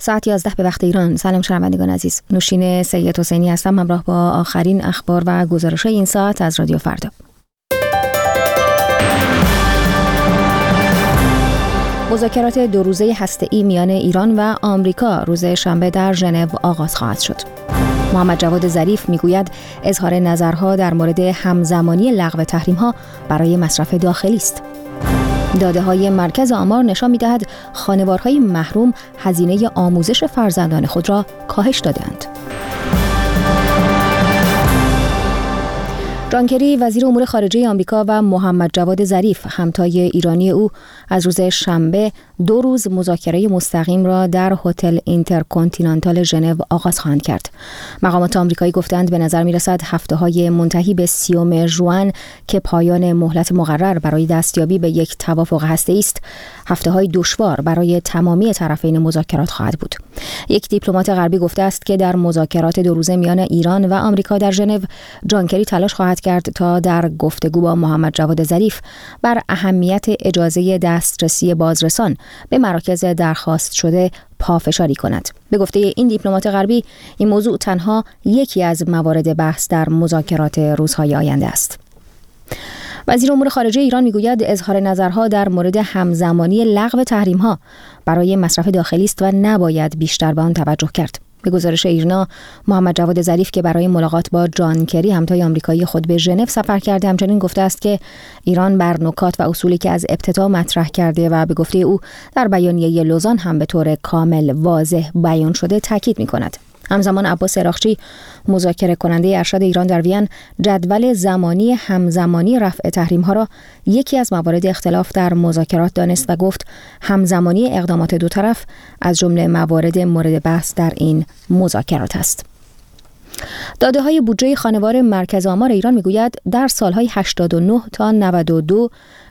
ساعت 11 به وقت ایران. سلام شنوندگان عزیز. نوشین سید حسینی هستم همراه با آخرین اخبار و گزارش‌های این ساعت از رادیو فردا. مذاکرات 2 روزه هسته‌ای میان ایران و آمریکا روز شنبه در ژنو آغاز خواهد شد. محمد جواد ظریف میگوید اظهار نظرها در مورد همزمانی لغو تحریم‌ها برای مصرف داخلی است. داده‌های مرکز آمار نشان می‌دهد خانوارهای محروم هزینه آموزش فرزندان خود را کاهش داده‌اند. جان کری وزیر امور خارجه آمریکا و محمد جواد ظریف همتای ایرانی او از روز شنبه 2 روز مذاکره مستقیم را در هتل اینترکنتیننتال ژنو آغاز خواهند کرد. مقامات آمریکایی گفتند به نظر می‌رسد هفته‌های منتهی به 30 ژوئن که پایان مهلت مقرر برای دستیابی به یک توافق هسته‌ای است، هفته‌های دشوار برای تمامی طرفین مذاکرات خواهد بود. یک دیپلمات غربی گفته است که در مذاکرات 2 روزه میان ایران و آمریکا در ژنو، جان کری تلاش خواهد کرد تا در گفتگو با محمد جواد ظریف بر اهمیت اجازه دسترسی بازرسان به مراکز درخواست شده پافشاری کند. به گفته این دیپلمات غربی، این موضوع تنها یکی از موارد بحث در مذاکرات روزهای آینده است. وزیر امور خارجه ایران میگوید اظهار نظرها در مورد همزمانی لغو تحریم‌ها برای مصرف داخلی است و نباید بیشتر به آن توجه کرد. به گزارش ایرنا، محمد جواد ظریف که برای ملاقات با جان کری همتای آمریکایی خود به ژنو سفر کرده، همچنین گفته است که ایران بر نکات و اصولی که از ابتدا مطرح کرده و به گفته او در بیانیه لوزان هم به طور کامل واضح بیان شده تاکید می‌کند. همزمان عباس عراقچی مذاکره کننده ارشد ایران در وین جدول زمانی همزمانی رفع تحریم‌ها را یکی از موارد اختلاف در مذاکرات دانست و گفت همزمانی اقدامات دو طرف از جمله موارد مورد بحث در این مذاکرات است. داده‌های بودجه خانوار مرکز آمار ایران میگوید در سالهای 89 تا 92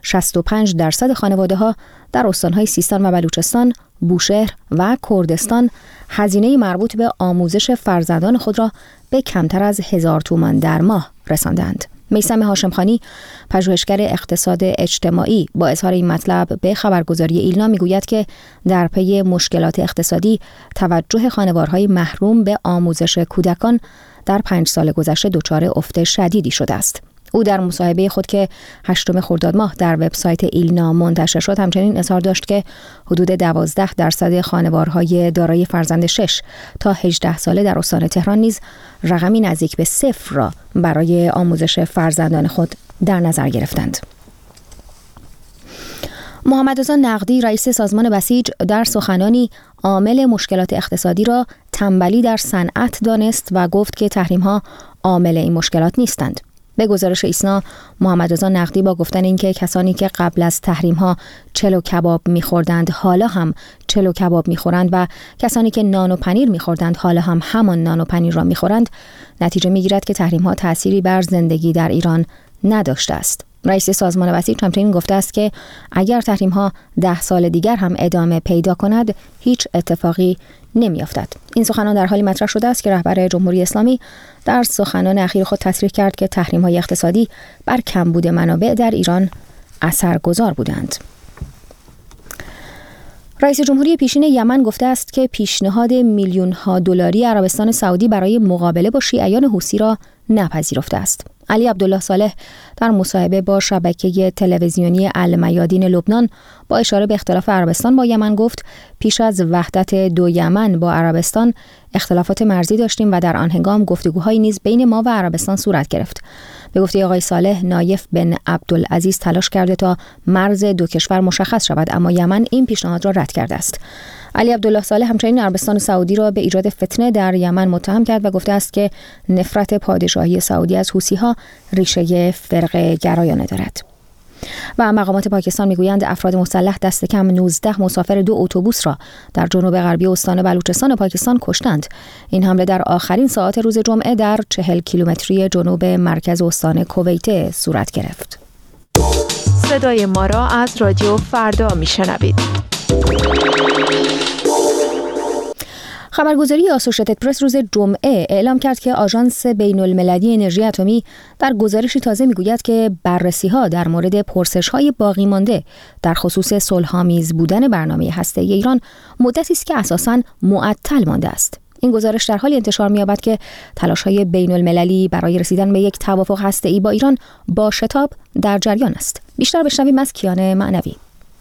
65% خانواده‌ها در استان‌های سیستان و بلوچستان، بوشهر و کردستان هزینه مربوط به آموزش فرزندان خود را به کمتر از 1000 تومان در ماه رساندند. میثم هاشمخانی، پژوهشگر اقتصاد اجتماعی، با اظهار این مطلب به خبرگزاری ایلنا میگوید که در پی مشکلات اقتصادی توجه خانوارهای محروم به آموزش کودکان در 5 سال گذشته دچار افت شدیدی شده است. او در مصاحبه خود که 8 خرداد ماه در وبسایت ایلنا منتشر شد همچنین اظهار داشت که حدود 12% خانوارهای دارای فرزند 6 تا 18 ساله در استان تهران نیز رقمی نزدیک به 0 را برای آموزش فرزندان خود در نظر گرفتند. محمد رضا نقدی رئیس سازمان بسیج در سخنانی عامل مشکلات اقتصادی را تنبلی در صنعت دانست و گفت که تحریم‌ها عامل این مشکلات نیستند. به گزارش ایسنا، محمد رضا نقدی با گفتن اینکه کسانی که قبل از تحریم‌ها چلو کباب می‌خوردند حالا هم چلو کباب می‌خورند و کسانی که نان و پنیر می‌خوردند حالا هم همان نان و پنیر را می‌خورند، نتیجه می‌گیرد که تحریم‌ها تأثیری بر زندگی در ایران نداشته است. رئیس سازمان بسیج همچنین گفته است که اگر تحریم‌ها 10 سال دیگر هم ادامه پیدا کند، هیچ اتفاقی نمی‌افتد. این سخنان در حالی مطرح شده است که رهبر جمهوری اسلامی در سخنان اخیر خود تصریح کرد که تحریم‌های اقتصادی بر کمبود منابع در ایران اثرگذار بودند. رئیس جمهوری پیشین یمن گفته است که پیشنهاد میلیون‌ها دلاری عربستان سعودی برای مقابله با شیعیان حوثی را نپذیرفته است. علی عبدالله صالح در مصاحبه با شبکه تلویزیونی المیادین لبنان با اشاره به اختلاف عربستان با یمن گفت پیش از وحدت 2 یمن با عربستان اختلافات مرزی داشتیم و در آن هنگام گفتگوهایی نیز بین ما و عربستان صورت گرفت. به گفته آقای صالح، نایف بن عبدالعزیز تلاش کرده تا مرز 2 کشور مشخص شود، اما یمن این پیشنهاد را رد کرده است. علی عبدالله صالح همچنین عربستان سعودی را به ایجاد فتنه در یمن متهم کرد و گفته است که نفرت پادشاهی سعودی از حوثی‌ها ریشه فرقه گرایانه دارد. و مقامات پاکستان میگویند افراد مسلح دست کم 19 مسافر 2 اتوبوس را در جنوب غربی استان بلوچستان پاکستان کشتند. این حمله در آخرین ساعات روز جمعه در 40 کیلومتری جنوب مرکز استان کویت صورت گرفت. صدای ما را از رادیو فردا میشنوید. خبرگزاری آسوشیتد پرس روز جمعه اعلام کرد که آژانس بین‌المللی انرژی اتمی در گزارشی تازه میگوید که بررسی‌ها در مورد پرسش‌های باقی مانده در خصوص صلح‌آمیز بودن برنامه هسته‌ای ایران مدتی است که اساساً معطل مانده است. این گزارش در حالی انتشار می‌یابد که تلاش‌های بین‌المللی برای رسیدن به یک توافق هسته‌ای با ایران با شتاب در جریان است. بیشتر بشنویم از کیان معنوی.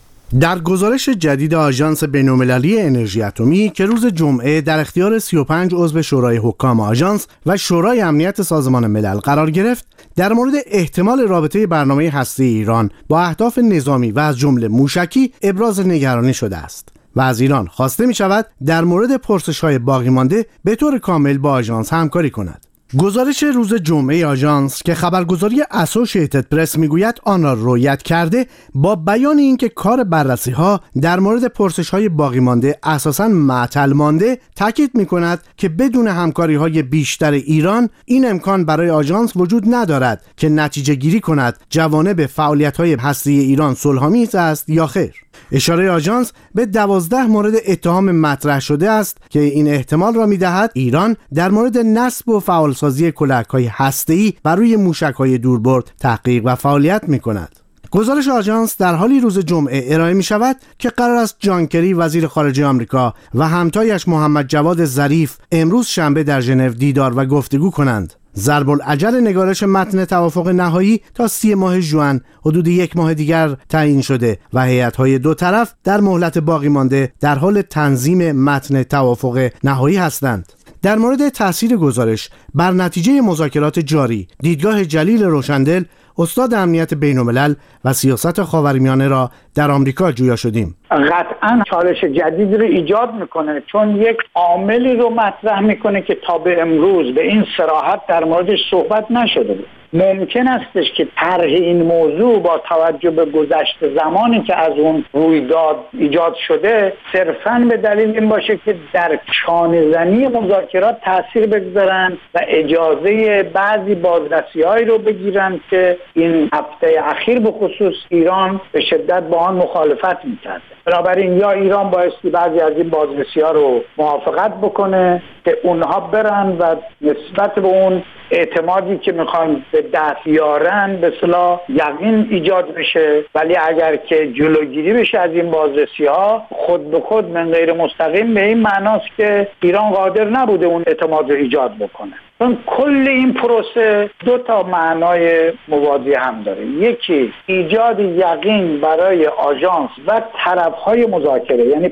در گزارش جدید آژانس بین‌المللی انرژی اتمی که روز جمعه در اختیار 35 عضو شورای حکام آژانس و شورای امنیت سازمان ملل قرار گرفت، در مورد احتمال رابطه برنامه هسته‌ای ایران با اهداف نظامی و از جمله موشکی ابراز نگرانی شده است و از ایران خواسته می شود در مورد پرسش‌های باقی مانده به طور کامل با آژانس همکاری کند. گزارش روز جمعه آژانس که خبرگزاری اسوشیتد پرس میگوید آن را رویت کرده، با بیان اینکه کار بررسی‌ها در مورد پرسش‌های باقی مانده اساساً معطل مانده، تاکید می‌کند که بدون همکاری‌های بیشتر ایران این امکان برای آژانس وجود ندارد که نتیجه گیری کند جوانب فعالیت‌های هسته‌ای ایران صلح‌آمیز است یا خیر. اشاره آژانس به 12 مورد اتهام مطرح شده است که این احتمال را می‌دهد ایران در مورد نصب و فعالسازی کلاهک‌های هسته‌ای بر روی موشک‌های دوربرد تحقیق و فعالیت می‌کند. گزارش آژانس در حالی روز جمعه ارائه می شود که قرار است جان کری وزیر خارجه آمریکا و همتایش محمد جواد ظریف امروز شنبه در ژنو دیدار و گفتگو کنند. ضرب الاجل نگارش متن توافق نهایی تا 30 ماه ژوئن حدود 1 ماه دیگر تعیین شده و هیئت‌های دو طرف در مهلت باقی مانده در حال تنظیم متن توافق نهایی هستند. در مورد تاثیر گزارش بر نتیجه مذاکرات جاری، دیدگاه جلیل روشندل، استاد امنیت بین‌الملل و سیاست خاورمیانه را در آمریکا جویا شدیم. قطعاً چالش جدید رو ایجاد میکنه، چون یک عاملی رو مطرح میکنه که تا به امروز به این صراحت در موردش صحبت نشده بود. ممکن استش که طرح این موضوع با توجه به گذشت زمانی که از اون رویداد ایجاد شده صرفاً به دلیل این باشه که در چانه‌زنی مذاکرات تأثیر بگذارن و اجازه بعضی بازرسی‌هایی رو بگیرن که این هفته اخیر به خصوص ایران به شدت با آن مخالفت می‌کرد. بنابراین یا ایران بایستی بعضی از این بازرسی‌ها رو موافقت بکنه که اونها برن و نسبت به اون اعتمادی که میخوان به دست بیارن به اصطلاح یقین ایجاد بشه، ولی اگر که جلوگیری بشه از این بازرسی‌ها خود به خود من غیر مستقیم به این معناست که ایران قادر نبوده اون اعتماد رو ایجاد بکنه. چون کل این پروسه دو تا معنای موازی هم داره. یکی ایجاد یقین برای آژانس و طرف‌های مذاکره، یعنی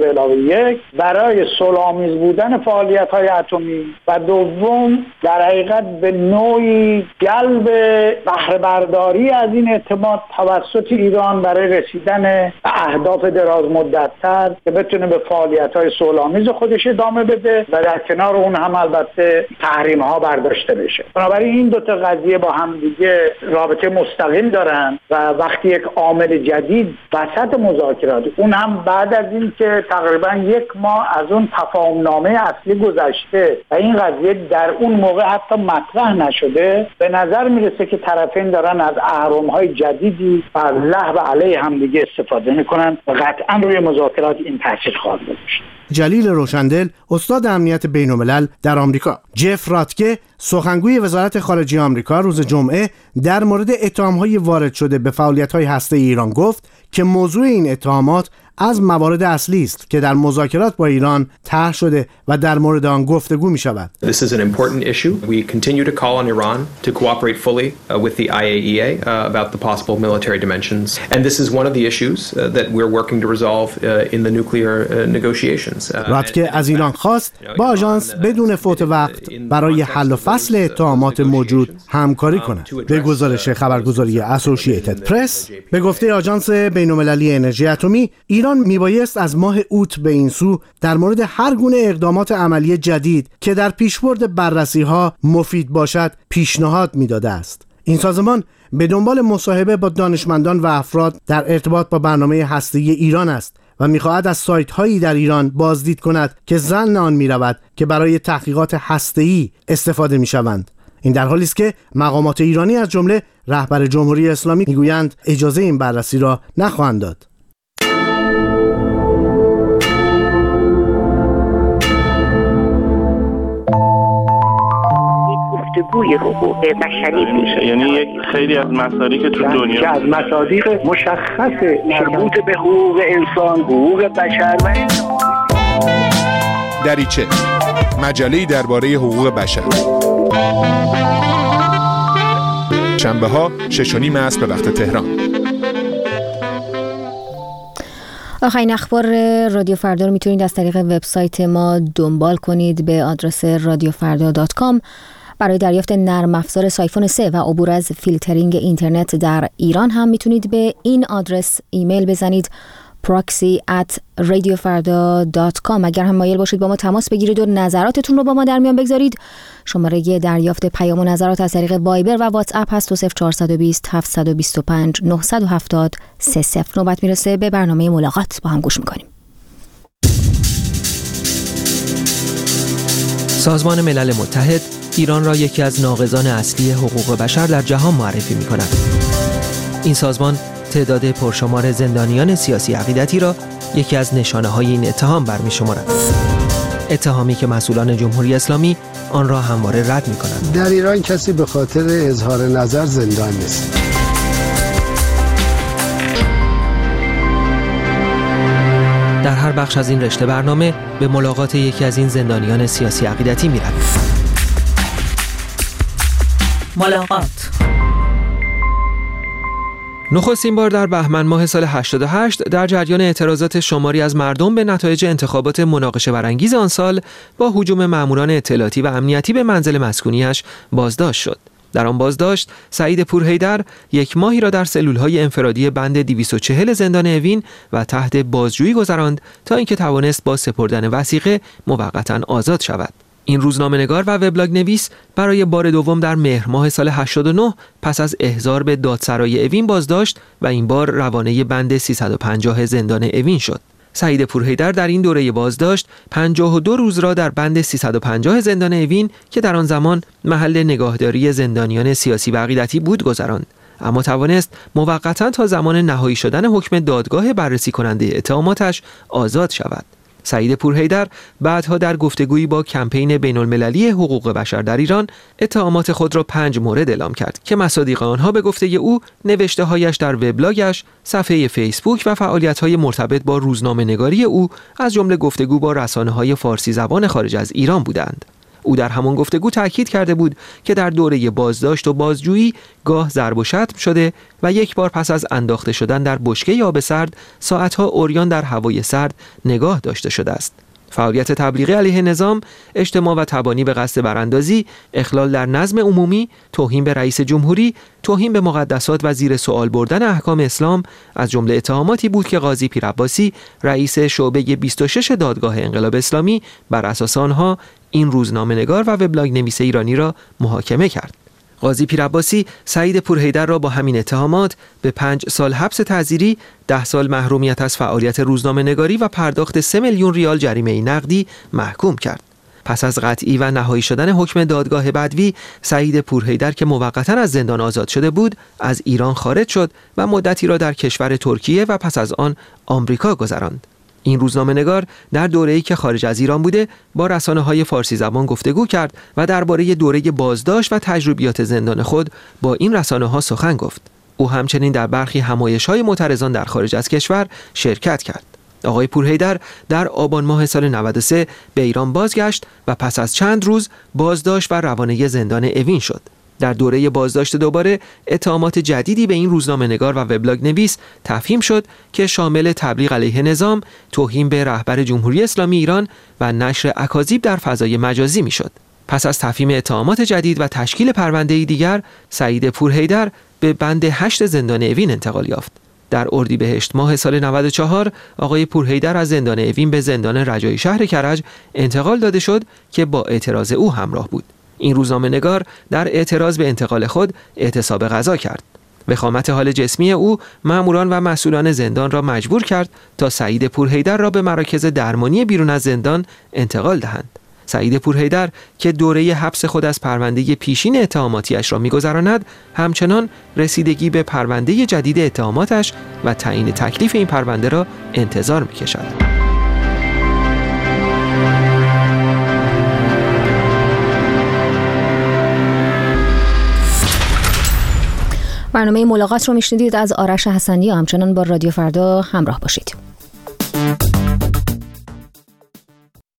5+1 برای صلح‌آمیز بودن فعالیت‌های اتمی، و دوم در حقیقت به نوعی جلب بهره برداری از این اعتماد توسط ایران برای رسیدن به اهداف دراز مدت‌تر که بتونه به فعالیت‌های صلح‌آمیز خودش ادامه بده و در کنار اون هم البته تحریم ها برداشته بشه. بنابراین این دو تا قضیه با هم دیگه رابطه مستقیم دارن و وقتی یک عامل جدید وسط مذاکرات، اون هم بعد از این که تقریبا 1 ماه از اون تفاهمنامه اصلی گذشته و این قضیه در اون موقع حتی مطرح نشده، به نظر میرسه که طرفین دارن از اهرم‌های جدیدی بر له و علیه هم دیگه استفاده میکنن و قطعا روی مذاکرات این تاثیر خواهد گذاشت. جلیل روشندل، استاد امنیت بین‌الملل در آمریکا. جف راتکه، سخنگوی وزارت خارجه آمریکا، روز جمعه در مورد اتهام‌های وارد شده به فعالیت‌های هسته‌ای ایران گفت که موضوع این اتهامات از موارد اصلی است که در مذاکرات با ایران طرح شده و در مورد آن گفتگو می شود. This is an important issue. We continue to call on Iran to cooperate fully with the IAEA about the possible military dimensions, and this is one of the issues that we're working to resolve in the nuclear negotiations. راتکه از ایران خواست با آژانس بدون فوت وقت برای حل و فصل اتهامات موجود همکاری کند. به گزارش خبرگزاری اسوشیتد پرس، به گفته آژانس بین‌المللی انرژی اتمی، ایران میبایست از ماه اوت به این سو در مورد هر گونه اقدامات عملی جدید که در پیشبرد بررسی‌ها مفید باشد پیشنهاد میداده است. این سازمان به دنبال مصاحبه با دانشمندان و افراد در ارتباط با برنامه هسته‌ای ایران است و می‌خواهد از سایت‌هایی در ایران بازدید کند که ظن آن می‌رود که برای تحقیقات هسته‌ای استفاده می‌شوند. این در حالی است که مقامات ایرانی از جمله رهبر جمهوری اسلامی میگویند اجازه این بررسی را نخواهند داد. بازگوی حقوق بشری میشه. یعنی یک خیلی از مصادیق که تو دنیا که از مصادیق مشخص مربوط به حقوق انسان، حقوق بشر و دریچه، مجله‌ای درباره حقوق بشر. شنبه‌ها 6:30 عصر به وقت تهران. آخرین اخبار رادیو فردا رو میتونید از طریق وبسایت ما دنبال کنید به آدرس radiofarda.com. برای دریافت نرم افزار سایفون 3 و عبور از فیلترینگ اینترنت در ایران هم میتونید به این آدرس ایمیل بزنید proxy@radiofarda.com. اگر هم مایل باشید با ما تماس بگیرید و نظراتتون رو با ما در میان بگذارید، شماره دریافت پیام و نظرات از طریق وایبر و واتس اپ هست 0420 725 970 30. نوبت میرسه به برنامه ملاقات، با هم گوش میکنیم. سازمان ملل متحد ایران را یکی از ناقضان اصلی حقوق بشر در جهان معرفی می‌کند. این سازمان تعداد پرشمار زندانیان سیاسی عقیدتی را یکی از نشانه‌های این اتهام برمی‌شمارد. اتهامی که مسئولان جمهوری اسلامی آن را همواره رد می‌کنند. در ایران کسی به خاطر اظهار نظر زندان نیست. در هر بخش از این رشته برنامه به ملاقات یکی از این زندانیان سیاسی عقیدتی می‌رویم. ملاقات. نخستین بار در بهمن ماه سال 88 در جریان اعتراضات شماری از مردم به نتایج انتخابات مناقشه برانگیز آن سال با هجوم ماموران اطلاعاتی و امنیتی به منزل مسکونیش بازداشت شد. در آن بازداشت سعید پورحیدر یک ماهی را در سلول‌های انفرادی بند 240 زندان اوین و تحت بازجویی گذراند تا اینکه توانست با سپردن وثیقه موقتا آزاد شود. این روزنامه‌نگار و وبلاگ نویس برای بار دوم در مهر ماه سال 89 پس از احضار به دادسرای اوین بازداشت و این بار روانه بند 350 زندان اوین شد. سعید پورحیدر در این دوره بازداشت 52 روز را در بند 350 زندان اوین که در آن زمان محل نگاهداری زندانیان سیاسی و عقیدتی بود گذراند، اما توانست موقتا تا زمان نهایی شدن حکم دادگاه بررسی کننده اتهاماتش آزاد شود. سعید پورحیدر بعدها در گفتگویی با کمپین بین‌المللی حقوق بشر در ایران اتهامات خود را 5 مورد اعلام کرد که مصادیق آنها به گفته او نوشته‌هایش در وبلاگش، صفحه فیسبوک و فعالیت‌های مرتبط با روزنامه‌نگاری او از جمله گفتگو با رسانه‌های فارسی زبان خارج از ایران بودند. او در همان گفتگو تاکید کرده بود که در دوره بازداشت و بازجویی گاه ضرب و شتم شده و یک بار پس از انداخته شدن در بشکه آب سرد ساعتها عریان در هوای سرد نگاه داشته شده است. فعالیت تبلیغی علیه نظام، اجتماع و تبانی به قصد براندازی، اخلال در نظم عمومی، توهین به رئیس جمهوری، توهین به مقدسات و زیر سوال بردن احکام اسلام از جمله اتهاماتی بود که قاضی پیرعباسی رئیس شعبه 26 دادگاه انقلاب اسلامی بر اساس آنها این روزنامه‌نگار و وبلاگ نویس ایرانی را محاکمه کرد. قاضی پیرعباسی سعید پورحیدر را با همین اتهامات به 5 سال حبس تعزیری، 10 سال محرومیت از فعالیت روزنامه‌نگاری و پرداخت 3 میلیون ریال جریمه نقدی محکوم کرد. پس از قطعی و نهایی شدن حکم دادگاه بدوی، سعید پورحیدر که موقتا از زندان آزاد شده بود، از ایران خارج شد و مدتی را در کشور ترکیه و پس از آن آمریکا گذراند. این روزنامه‌نگار در دوره‌ای که خارج از ایران بوده با رسانه‌های فارسی زبان گفتگو کرد و درباره دوره بازداشت و تجربیات زندان خود با این رسانه‌ها سخن گفت. او همچنین در برخی همایش‌های معترضان در خارج از کشور شرکت کرد. آقای پورحیدر در آبان ماه سال 93 به ایران بازگشت و پس از چند روز بازداشت و روانه زندان اوین شد. در دوره بازداشت دوباره اتهامات جدیدی به این روزنامه‌نگار و وبلاگ نویس تفهیم شد که شامل تبلیغ علیه نظام، توهین به رهبر جمهوری اسلامی ایران و نشر اکاذیب در فضای مجازی میشد. پس از تفهیم اتهامات جدید و تشکیل پرونده‌ای دیگر، سعید پورحیدر به بند 8 زندان اوین انتقال یافت. در اردیبهشت ماه سال 94 آقای پورحیدر از زندان اوین به زندان رجایی شهر کرج انتقال داده شد که با اعتراض او همراه بود. این روزنامه‌نگار در اعتراض به انتقال خود اعتصاب غذا کرد. وخامت حال جسمی او ماموران و مسئولان زندان را مجبور کرد تا سعید پورحیدر را به مراکز درمانی بیرون از زندان انتقال دهند. سعید پورحیدر که دوره حبس خود از پرونده پیشین اتهاماتیش را می‌گذراند، همچنان رسیدگی به پرونده جدید اتهاماتش و تعیین تکلیف این پرونده را انتظار می‌کشد. برنامه ملاقات رو میشنیدید از آرش حسنی. همچنان با رادیو فردا همراه باشید.